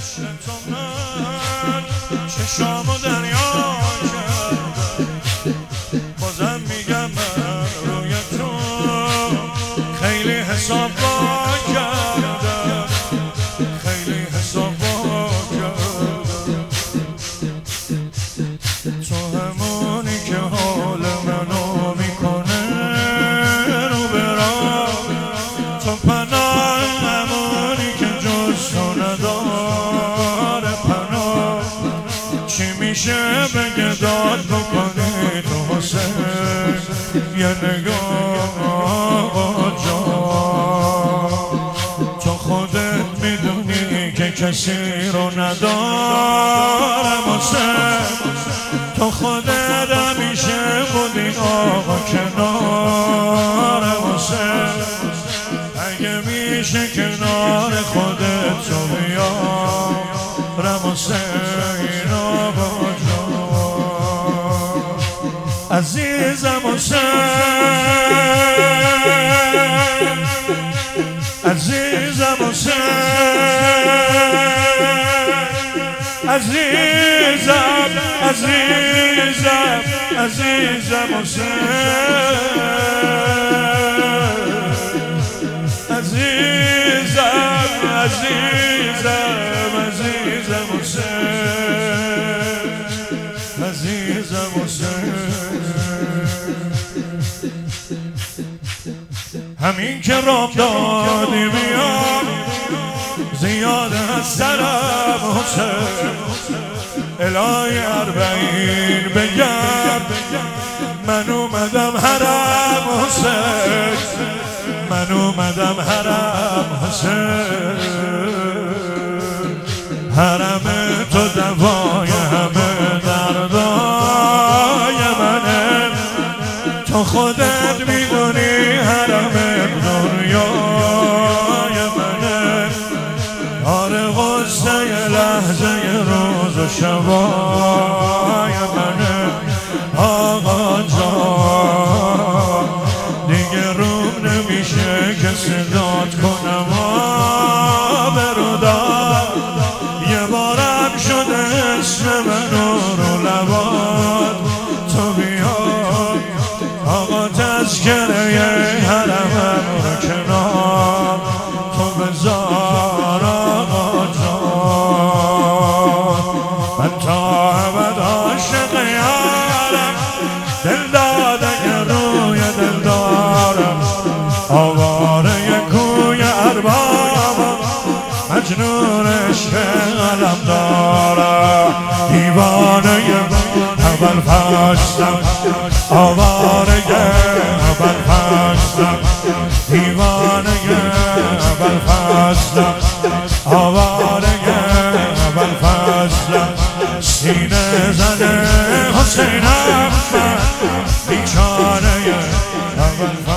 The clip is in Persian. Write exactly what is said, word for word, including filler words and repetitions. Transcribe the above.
تو من چشامو دریا کردم، بازم میگم من روی تو خیلی حساب با کردم، خیلی حساب با کردم. تو همونی که حال منو میکنه رو برام، تو پناه همونی که جز تو نداره پناه. چی میشه بگه داد بکنی تو حسین یه نگاه جان، تو خودت میدونی که کسی رو ندارم حسین، تو خودت همیشه بودی آقا کنار حسین. اگه میشه کنار خودت تو بیارم حسین آقا جان، عزیزم حسین، عزیزم حسین، عزیزم عزیزم عزیزم حسین، عزیزم عزیزم عزیزم حسین، عزیزم حسین. همین که رام دادی میاد زیاد از سرم حسین، الهی اربعین بگم من اومدم حرم حسین، من اومدم حرم حسین. حرم تو دوای همه دردای منه، تو خودت میدونی حرم دنیای منه. آره غصه لحظه روز و شبای منه آقا جان، دیگه روم نمیشه که صدات کنم آبرودار. یه بارم شده اسم منو رو لبات تو بیاد آقا، تذکره حرمم رو کنار تو بذار آقا جان. من تا ابد عاشق یارم، دل داده روی دل دارم، آواره کوی اربابم، مجنون عشق علم دارم. دیوانه اول فشتم، آواره اول فشتم، دیوانه اول فشتم، آواره اول فشتم. سینه زنه حسینم من بیچاره اول